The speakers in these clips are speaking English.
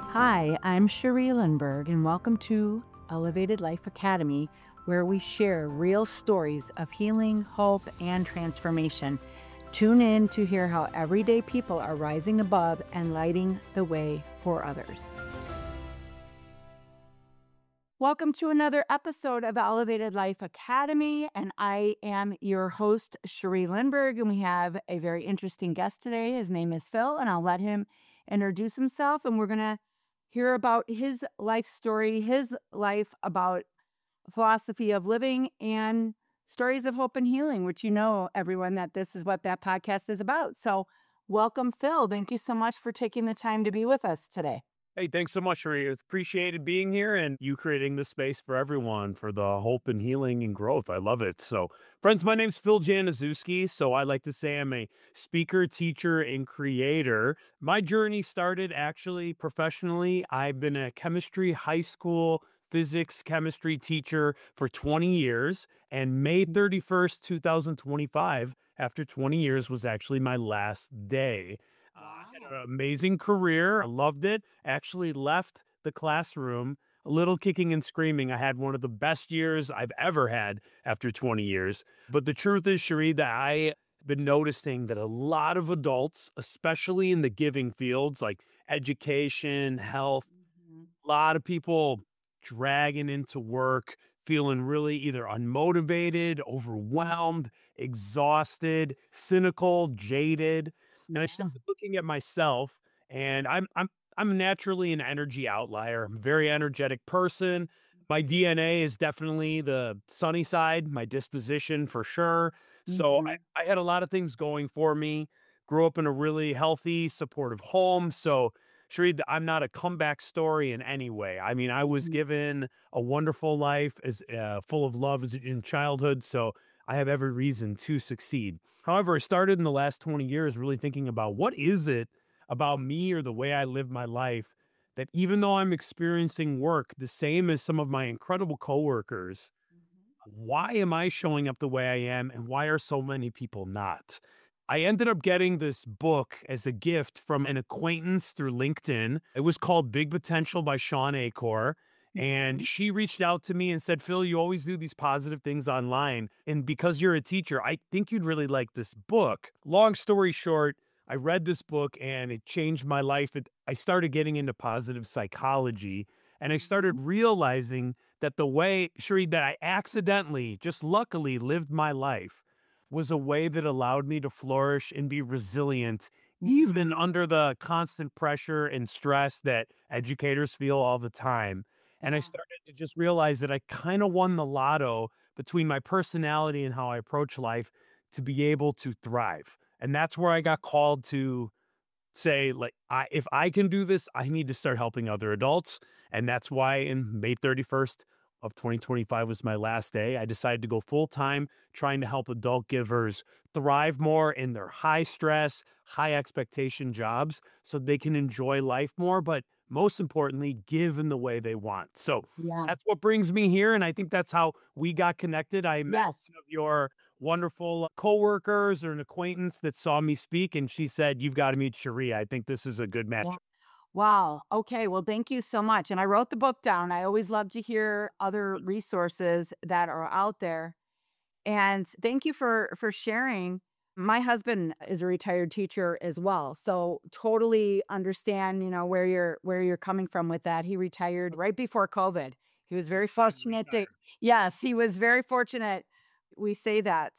Hi, I'm Cherie Lindbergh, and welcome to Elevated Life Academy, where we share real stories of healing, hope, and transformation. Tune in to hear how everyday people are rising above and lighting the way for others. Welcome to another episode of Elevated Life Academy, and I am your host, Cherie Lindbergh, and we have a very interesting guest today. His name is Phil, and I'll let him introduce himself, and we're going to hear about his life story, his life about philosophy of living and stories of hope and healing, which you know, everyone, that this is what that podcast is about. So welcome, Phil. Thank you so much for taking the time to be with us today. Hey, thanks so much, Sheree. It's appreciated being here and you creating the space for everyone for the hope and healing and growth. I love it. So, friends, my name's Phil Januszewski. So I like to say I'm a speaker, teacher, and creator. My journey started actually professionally. I've been a chemistry high school physics chemistry teacher for 20 years, and May 31st, 2025, after 20 years, was actually my last day. I had an amazing career. I loved it. Actually left the classroom a little kicking and screaming. I had one of the best years I've ever had after 20 years. But the truth is, Cherie, that I have been noticing that a lot of adults, especially in the giving fields like education, health, a lot of people dragging into work, feeling really either unmotivated, overwhelmed, exhausted, cynical, jaded. And I started looking at myself, and I'm naturally an energy outlier. I'm a very energetic person. My DNA is definitely the sunny side, my disposition for sure. So I had a lot of things going for me. Grew up in a really healthy, supportive home. So Sheree, I'm not a comeback story in any way. I mean, I was given a wonderful life as full of love in childhood. So I have every reason to succeed. However, I started in the last 20 years really thinking about what is it about me or the way I live my life that even though I'm experiencing work the same as some of my incredible coworkers, why am I showing up the way I am and why are so many people not? I ended up getting this book as a gift from an acquaintance through LinkedIn. It was called Big Potential by Sean Acor. And she reached out to me and said, Phil, you always do these positive things online. And because you're a teacher, I think you'd really like this book. Long story short, I read this book and it changed my life. I started getting into positive psychology and I started realizing that the way, Sheree, that I accidentally, just luckily lived my life was a way that allowed me to flourish and be resilient, even under the constant pressure and stress that educators feel all the time. And I started to just realize that I kind of won the lotto between my personality and how I approach life to be able to thrive. And that's where I got called to say, like, if I can do this, I need to start helping other adults. And that's why in May 31st of 2025 was my last day. I decided to go full time trying to help adult givers thrive more in their high stress, high expectation jobs so they can enjoy life more, but most importantly, give in the way they want. So Yeah. that's what brings me here. And I think that's how we got connected. I met Yes. one of your wonderful coworkers or an acquaintance that saw me speak, and she said, "You've got to meet Sharia. I think this is a good match." Yeah. Wow. Okay. Well, thank you so much. And I wrote the book down. I always love to hear other resources that are out there. And thank you for sharing. My husband is a retired teacher as well. So totally understand, where you're coming from with that. He retired right before COVID. He was very fortunate to Yes, he was very fortunate. We say that.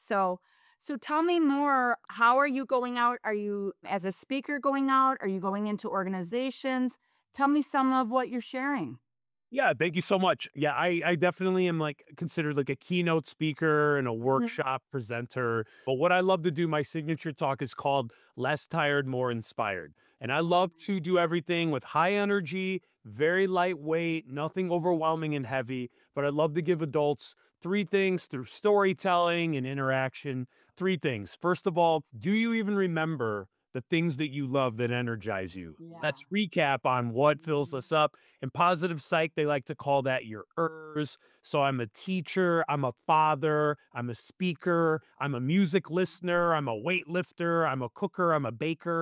So tell me more. How are you going out? Are you as a speaker going out? Are you going into organizations? Tell me some of what you're sharing. Yeah, thank you so much. Yeah, I definitely am like considered like a keynote speaker and a Mhm. workshop presenter. But what I love to do, my signature talk is called Less Tired, More Inspired. And I love to do everything with high energy, very lightweight, nothing overwhelming and heavy. But I love to give adults three things through storytelling and interaction. Three things. First of all, do you even remember the things that you love that energize you? Yeah. Let's recap on what fills us up. In positive psych, they like to call that your ERS. So I'm a teacher, I'm a father, I'm a speaker, I'm a music listener, I'm a weightlifter, I'm a cooker, I'm a baker.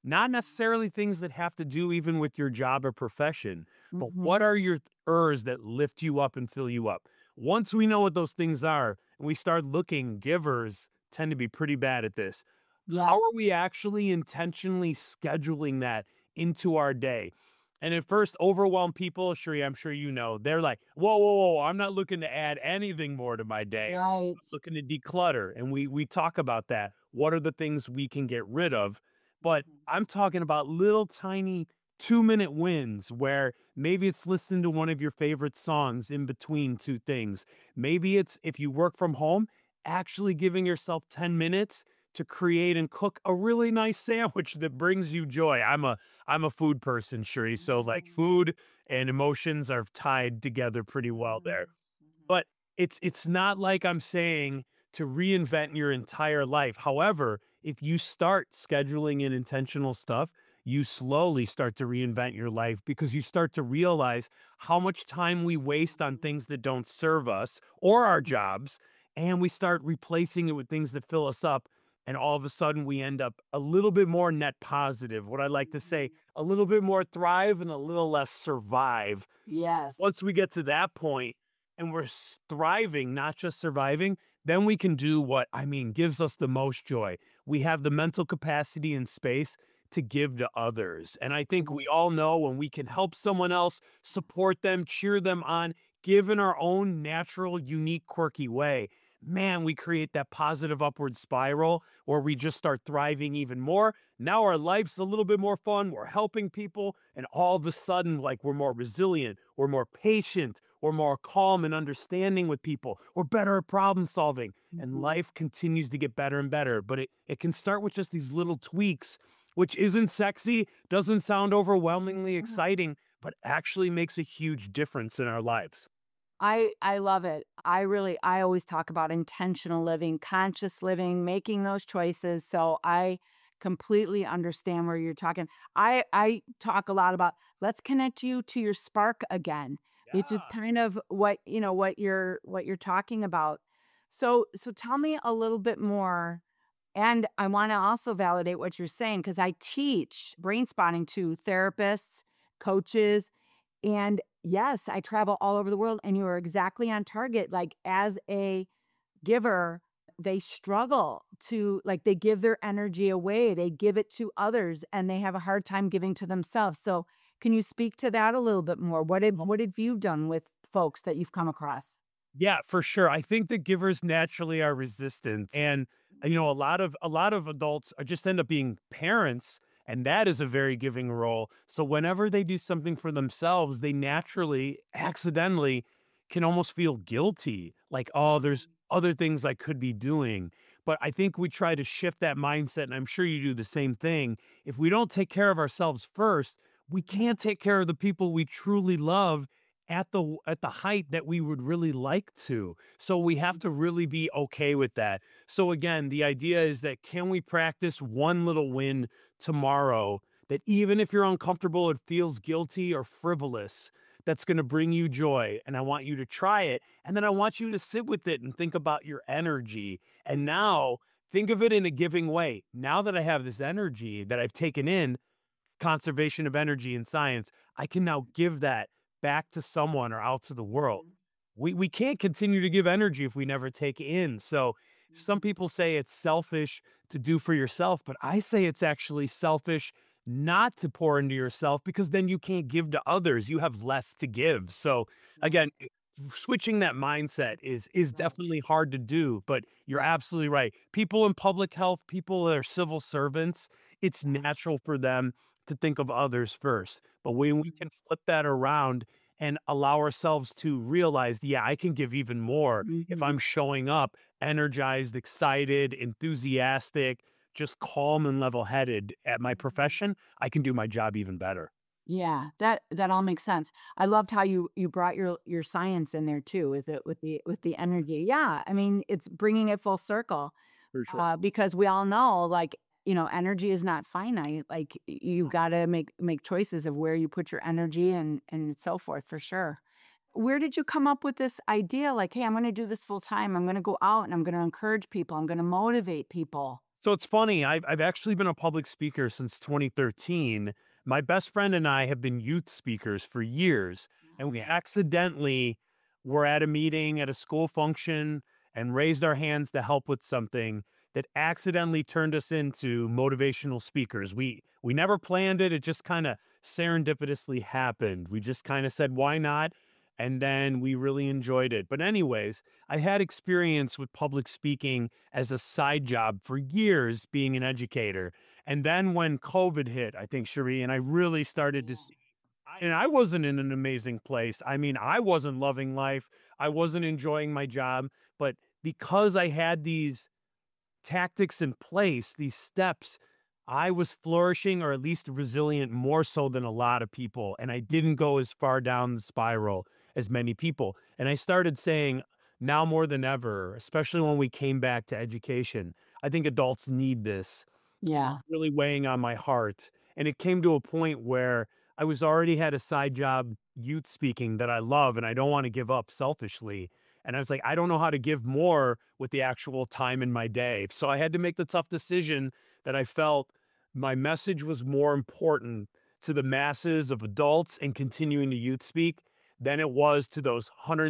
not necessarily things that have to do even with your job or profession, but what Mhm. are your ers that lift you up and fill you up? Once we know what those things are and we start looking, givers tend to be pretty bad at this. How Yes. are we actually intentionally scheduling that into our day? And at first, overwhelmed people, Sheree, I'm sure you know, they're like, whoa, whoa, whoa, I'm not looking to add anything more to my day. Right. Looking to declutter. And we talk about that. What are the things we can get rid of? But Mhm. I'm talking about little tiny 2-minute wins where maybe it's listening to one of your favorite songs in between two things. Maybe it's if you work from home, actually giving yourself 10 minutes to create and cook a really nice sandwich that brings you joy. I'm a food person, Sheree. So like Mhm. food and emotions are tied together pretty well Mhm. there. Mhm. But it's not like I'm saying to reinvent your entire life. However, if you start scheduling in intentional stuff, you slowly start to reinvent your life because you start to realize how much time we waste on Mhm. things that don't serve us or our jobs, and we start replacing it with things that fill us up. And all of a sudden, we end up a little bit more net positive. What I like to say, Mhm. a little bit more thrive and a little less survive. Yes. Once we get to that point and we're thriving, not just surviving, then we can do what I mean gives us the most joy. We have the mental capacity and space to give to others. And I think Mhm. we all know when we can help someone else, support them, cheer them on, give in our own natural, unique, quirky way. Man, we create that positive upward spiral where we just start thriving even more. Now our life's a little bit more fun. We're helping people, and all of a sudden, like we're more resilient, we're more patient, we're more calm and understanding with people, we're better at problem solving, and Mhm. life continues to get better and better. But it can start with just these little tweaks, which isn't sexy, doesn't sound overwhelmingly Mhm. exciting, but actually makes a huge difference in our lives. I love it. I always talk about intentional living, conscious living, making those choices. So I completely understand where you're talking. I talk a lot about let's connect you to your spark again, which is Yeah. kind of what, what you're talking about. So tell me a little bit more. And I want to also validate what you're saying because I teach brain spotting to therapists, coaches, and yes, I travel all over the world, and you are exactly on target. Like, as a giver, they struggle to, like, they give their energy away, they give it to others, and they have a hard time giving to themselves. So, can you speak to that a little bit more? What have you done with folks that you've come across? Yeah, for sure. I think that givers naturally are resistant. And a lot of adults are just end up being parents, and that is a very giving role. So whenever they do something for themselves, they naturally, accidentally can almost feel guilty. Like, oh, there's other things I could be doing. But I think we try to shift that mindset, and I'm sure you do the same thing. If we don't take care of ourselves first, we can't take care of the people we truly love at the height that we would really like to. So we have to really be okay with that. So again, the idea is that can we practice one little win tomorrow that even if you're uncomfortable, it feels guilty or frivolous, that's going to bring you joy. And I want you to try it. And then I want you to sit with it and think about your energy. And now think of it in a giving way. Now that I have this energy that I've taken in, conservation of energy in science, I can now give that back to someone or out to the world. Mhm. We can't continue to give energy if we never take in. So some Mhm. people say it's selfish to do for yourself, but I say it's actually selfish not to pour into yourself because then you can't give to others. You have less to give. So Right, again, switching that mindset is right. definitely hard to do, but you're Yeah, absolutely right. People in public health, people that are civil servants, it's yeah. natural for them to think of others first. But when we Mhm. can flip that around and allow ourselves to realize, yeah, I can give even more if Mhm. I'm showing up energized, excited, enthusiastic, just calm and level headed at my Mhm. profession, I can do my job even better. Yeah, that all makes sense. I loved how you brought your science in there too with the energy. Yeah, I mean, it's bringing it full circle, For sure. because we all know, like, energy is not finite. Like, you gotta make choices of where you put your energy and so forth, for sure. Where did you come up with this idea? Like, hey, I'm gonna do this full time. I'm gonna go out and I'm gonna encourage people. I'm gonna motivate people. So it's funny. I've actually been a public speaker since 2013. My best friend and I have been youth speakers for years, and we accidentally were at a meeting at a school function and raised our hands to help with something that accidentally turned us into motivational speakers. We never planned it. It just kind of serendipitously happened. We just kind of said, "Why not?" And then we really enjoyed it. But anyways, I had experience with public speaking as a side job for years being an educator. And then when COVID hit, I think, Cherie, and I really started to see, and I wasn't in an amazing place. I mean, I wasn't loving life. I wasn't enjoying my job. But because I had these tactics in place, these steps, I was flourishing or at least resilient more so than a lot of people. And I didn't go as far down the spiral as many people. And I started saying, now more than ever, especially when we came back to education, I think adults need this. Yeah. Really weighing on my heart. And it came to a point where I was already had a side job youth speaking that I love and I don't want to give up selfishly. And I was like, I don't know how to give more with the actual time in my day. So I had to make the tough decision that I felt my message was more important to the masses of adults and continuing to youth speak than it was to those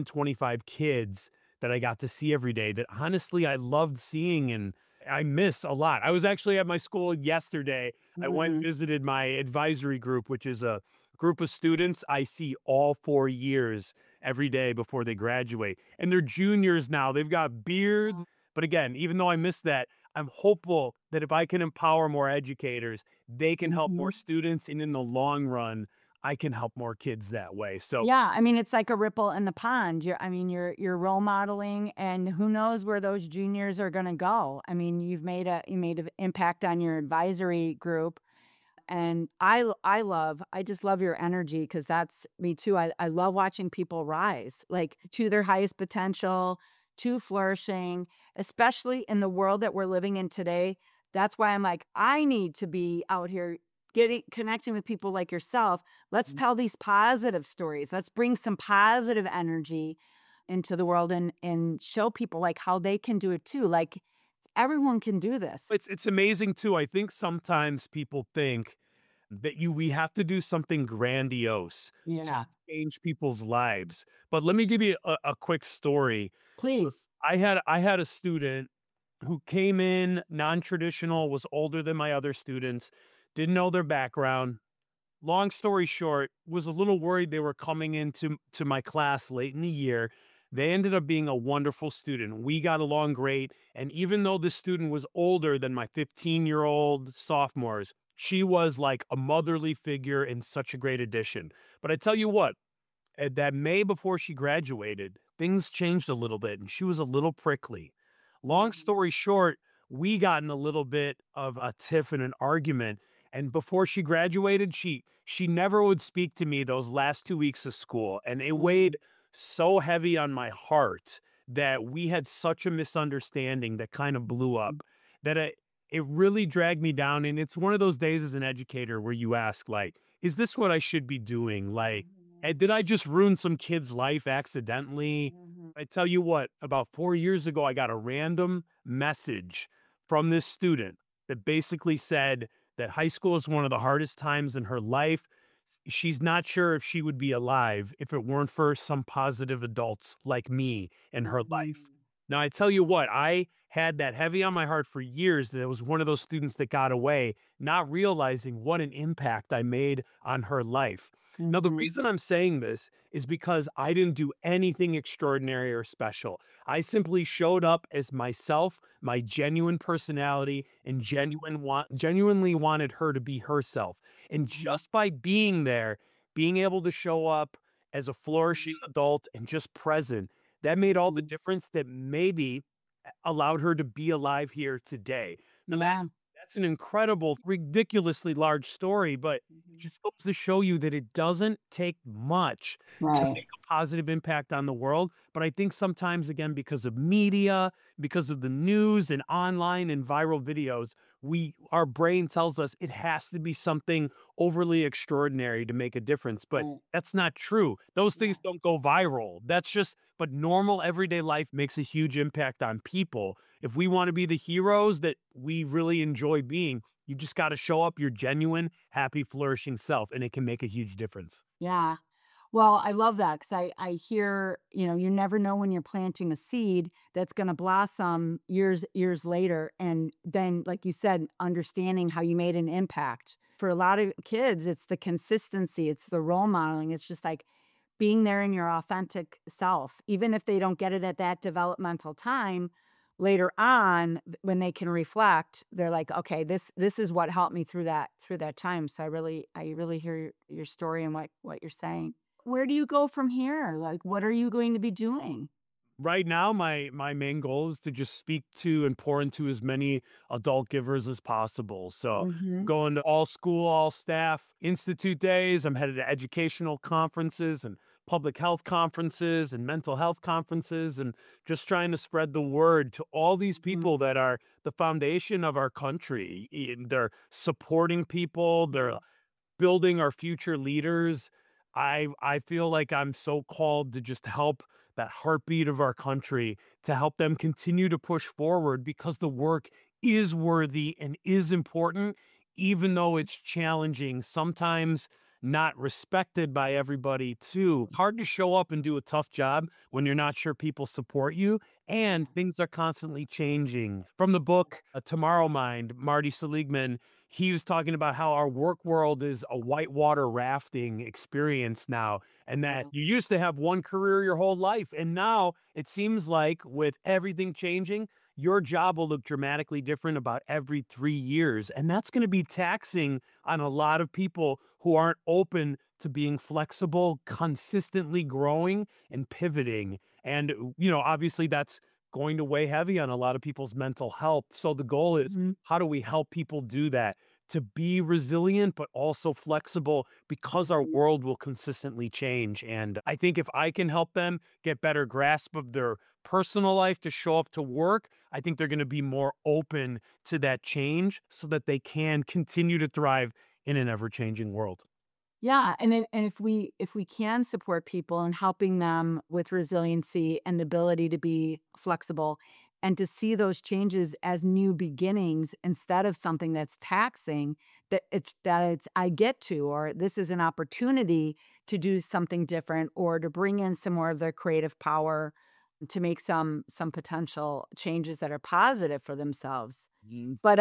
125 kids that I got to see every day that honestly I loved seeing and I miss a lot. I was actually at my school yesterday. I went and Mhm. visited my advisory group, which is a group of students I see all 4 years every day before they graduate. And they're juniors now. They've got beards. But again, even though I miss that, I'm hopeful that if I can empower more educators, they can help more Mhm. students. And in the long run, I can help more kids that way. So Yeah, I mean, it's like a ripple in the pond. You're role modeling, and who knows where those juniors are gonna go. I mean, you made an impact on your advisory group, and I just love your energy because that's me too. I love watching people rise, like, to their highest potential, to flourishing, especially in the world that we're living in today. That's why I'm like, I need to be out here getting connecting with people like yourself. Let's tell these positive stories. Let's bring some positive energy into the world and show people, like, how they can do it too. Like, everyone can do this. it's amazing too. I think sometimes people think that we have to do something grandiose to Yeah. change people's lives. But let me give you a quick story. Please. I had a student who came in non-traditional, was older than my other students, didn't know their background. Long story short, was a little worried they were coming into my class late in the year. They ended up being a wonderful student. We got along great. And even though this student was older than my 15-year-old sophomores, she was like a motherly figure and such a great addition. But I tell you what, that May before she graduated, things changed a little bit and she was a little prickly. Long story short, we got in a little bit of a tiff and an argument. And before she graduated, she never would speak to me those last 2 weeks of school. And it weighed so heavy on my heart that we had such a misunderstanding that kind of blew up that it really dragged me down. And it's one of those days as an educator where you ask, like, is this what I should be doing? Like, did I just ruin some kid's life accidentally? Mhm. I tell you what, about 4 years ago, I got a random message from this student that basically said that high school is one of the hardest times in her life. She's not sure if she would be alive if it weren't for some positive adults like me in her life. Mhm. Now, I tell you what, I had that heavy on my heart for years that I was one of those students that got away, not realizing what an impact I made on her life. Now, the Mhm. reason I'm saying this is because I didn't do anything extraordinary or special. I simply showed up as myself, my genuine personality, and genuinely wanted her to be herself. And Mhm. just by being there, being able to show up as a flourishing adult and just present, that made all the Mhm. difference that maybe allowed her to be alive here today. Now Yeah. that's an incredible, ridiculously large story, but it Mhm. just goes to show you that it doesn't take much to Right. make a positive impact on the world. But I think sometimes, again, because of media, because of the news and online and viral videos, our brain tells us it has to be something overly extraordinary to make a difference, but Right. that's not true. Those Yeah. things don't go viral. That's just, but normal everyday life makes a huge impact on people. If we want to be the heroes that we really enjoy being, you just got to show up your genuine, happy, flourishing self, and it can make a huge difference. Yeah. Well, I love that because I hear, you never know when you're planting a seed that's going to blossom years later. And then, like you said, understanding how you made an impact. For a lot of kids, it's the consistency, it's the role modeling. It's just like being there in your authentic self, even if they don't get it at that developmental time. Later on, when they can reflect, they're like, okay, this is what helped me through that time. So I really hear your story and what you're saying. Where do you go from here? Like, what are you going to be doing? Right now, my main goal is to just speak to and pour into as many adult givers as possible. So Mhm. going to all school, all staff institute days. I'm headed to educational conferences and public health conferences and mental health conferences, and just trying to spread the word to all these Mhm. people that are the foundation of our country. They're supporting people. They're building our future leaders. I feel like I'm so called to just help that heartbeat of our country, to help them continue to push forward, because the work is worthy and is important, even though it's challenging, sometimes not respected by everybody too. Hard to show up and do a tough job when you're not sure people support you, and things are constantly changing. From the book Tomorrow Mind, Marty Seligman, he was talking about how our work world is a whitewater rafting experience now, and that Yeah. you used to have one career your whole life. And now it seems like, with everything changing, your job will look dramatically different about every 3 years. And that's going to be taxing on a lot of people who aren't open to being flexible, consistently growing and pivoting. And, obviously that's going to weigh heavy on a lot of people's mental health. So the goal is, Mhm. how do we help people do that? To be resilient, but also flexible, because our world will consistently change. And I think if I can help them get better grasp of their personal life to show up to work, I think they're going to be more open to that change so that they can continue to thrive in an ever changing world. Yeah, and if we can support people and helping them with resiliency and the ability to be flexible and to see those changes as new beginnings instead of something that's taxing, that it's I get to, or this is an opportunity to do something different, or to bring in some more of their creative power to make some potential changes that are positive for themselves. But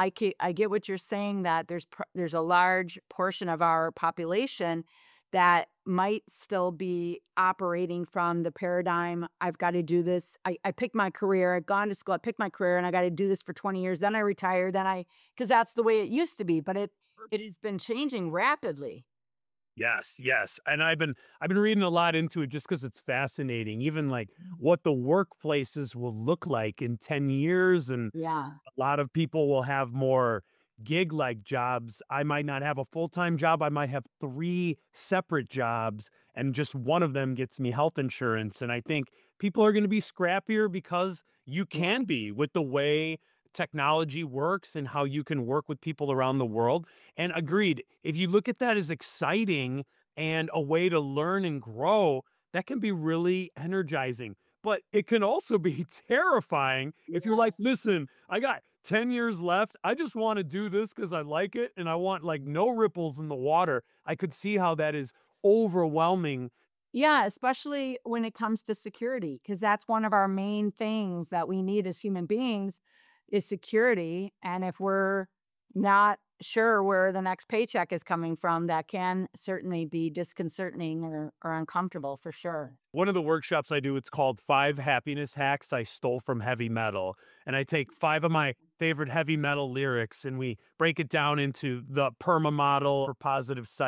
I get what you're saying, that there's a large portion of our population that might still be operating from the paradigm, I've got to do this. I picked my career, I've gone to school, I picked my career, and I got to do this for 20 years. Then I retire. Because that's the way it used to be. But it has been changing rapidly. Yes, yes. And I've been reading a lot into it just because it's fascinating, even like what the workplaces will look like in 10 years. And Yeah. a lot of people will have more gig-like jobs. I might not have a full-time job. I might have 3 separate jobs, and just one of them gets me health insurance. And I think people are gonna be scrappier because you Yeah. can be, with the way technology works and how you can work with people around the world. And agreed, if you look at that as exciting and a way to learn and grow, that can be really energizing. But it can also be terrifying if you're like, Yes. listen, I got 10 years left. I just want to do this because I like it and I want like no ripples in the water. I could see how that is overwhelming. Yeah, especially when it comes to security, because that's one of our main things that we need as human beings is security. And if we're not sure where the next paycheck is coming from, that can certainly be disconcerting or uncomfortable for sure. One of the workshops I do, it's called 5 Happiness Hacks I Stole from Heavy Metal. And I take 5 of my favorite heavy metal lyrics and we break it down into the PERMA model for positive psych.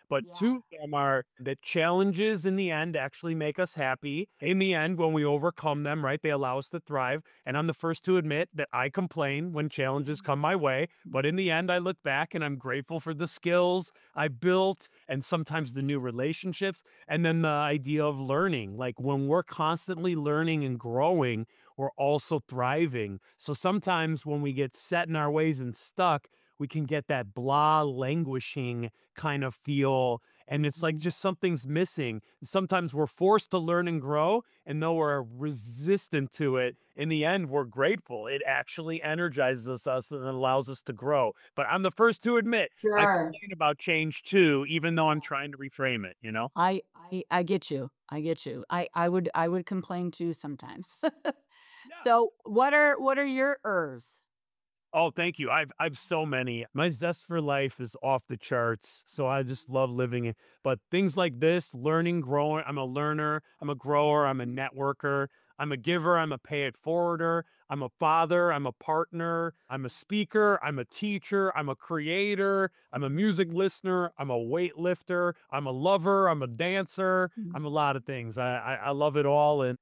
but Yeah. 2 of them are that challenges in the end actually make us happy. In the end, when we overcome them, right, they allow us to thrive. And I'm the first to admit that I complain when challenges come my way. But in the end, I look back and I'm grateful for the skills I built and sometimes the new relationships. And then the idea of learning, like when we're constantly learning and growing, we're also thriving. So sometimes when we get set in our ways and stuck, we can get that blah, languishing kind of feel. And it's like just something's missing. Sometimes we're forced to learn and grow. And though we're resistant to it, in the end, we're grateful. It actually energizes us and allows us to grow. But I'm the first to admit I Sure. complain about change too, even though I'm trying to reframe it, you know? I get you. I get you. I would complain too sometimes. Yeah. So what are your ers? Oh, thank you. I've so many. My zest for life is off the charts, so I just love living it. But things like this, learning, growing. I'm a learner. I'm a grower. I'm a networker. I'm a giver. I'm a pay it forwarder. I'm a father. I'm a partner. I'm a speaker. I'm a teacher. I'm a creator. I'm a music listener. I'm a weightlifter. I'm a lover. I'm a dancer. Mm. I'm a lot of things. I love it all. And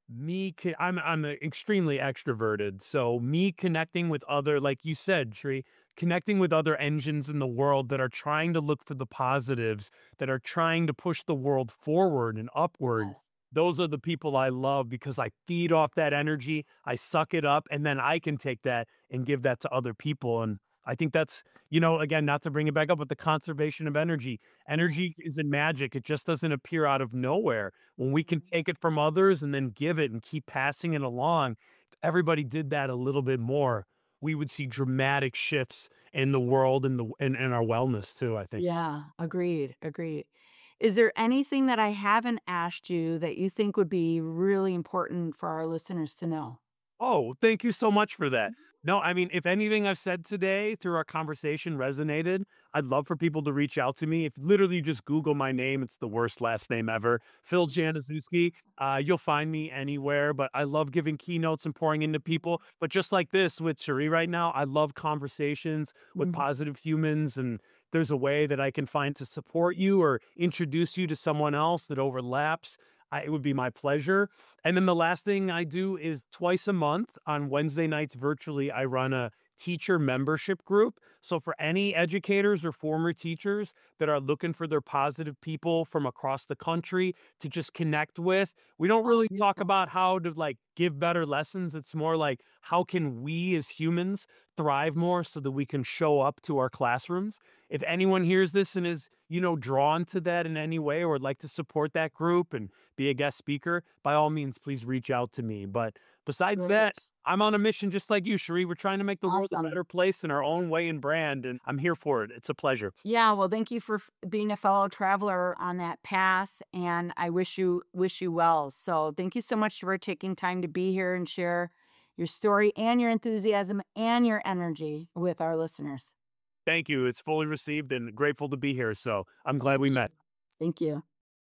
I'm extremely extroverted. So me connecting with other, like you said, Shri, connecting with other engines in the world that are trying to look for the positives, that are trying to push the world forward and upward. Yes. Those are the people I love because I feed off that energy. I suck it up, and then I can take that and give that to other people. And I think that's, again, not to bring it back up, but the conservation of energy. Energy isn't magic. It just doesn't appear out of nowhere. When we can take it from others and then give it and keep passing it along, if everybody did that a little bit more, we would see dramatic shifts in the world and in our wellness too, I think. Yeah, agreed, agreed. Is there anything that I haven't asked you that you think would be really important for our listeners to know? Oh, thank you so much for that. No, I mean, if anything I've said today through our conversation resonated, I'd love for people to reach out to me. If literally you just Google my name, it's the worst last name ever, Phil Januszewski. You'll find me anywhere, but I love giving keynotes and pouring into people. But just like this with Cherie right now, I love conversations with Mhm. positive humans. And there's a way that I can find to support you or introduce you to someone else that overlaps. It would be my pleasure. And then the last thing I do is twice a month on Wednesday nights virtually, I run a teacher membership group. So for any educators or former teachers that are looking for their positive people from across the country to just connect with, we don't Oh, really talk beautiful. about how to like give better lessons. It's more like how can we as humans thrive more so that we can show up to our classrooms. If anyone hears this and is, drawn to that in any way or would like to support that group and be a guest speaker, by all means, please reach out to me. But besides that, Great. I'm on a mission just like you, Cherie. We're trying to make the world a Awesome. better place in our own way and brand, and I'm here for it. It's a pleasure. Yeah, well, thank you for being a fellow traveler on that path, and I wish you well. So, thank you so much for taking time to be here and share your story and your enthusiasm and your energy with our listeners. Thank you. It's fully received and grateful to be here. So I'm glad we met. Thank you.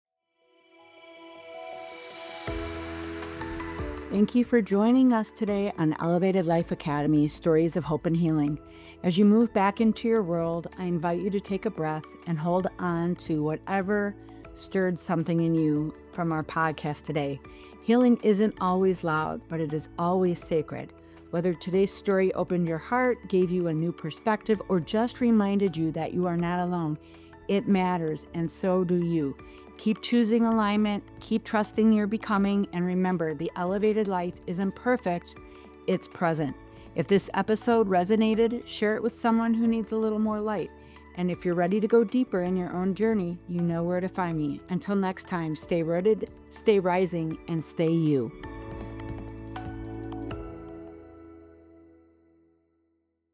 Thank you for joining us today on Elevated Life Academy Stories of Hope and Healing. As you move back into your world, I invite you to take a breath and hold on to whatever stirred something in you from our podcast today. Healing isn't always loud, but it is always sacred. Whether today's story opened your heart, gave you a new perspective, or just reminded you that you are not alone, it matters, and so do you. Keep choosing alignment, keep trusting your becoming, and remember, the elevated life isn't perfect, it's present. If this episode resonated, share it with someone who needs a little more light. And if you're ready to go deeper in your own journey, you know where to find me. Until next time, stay rooted, stay rising, and stay you.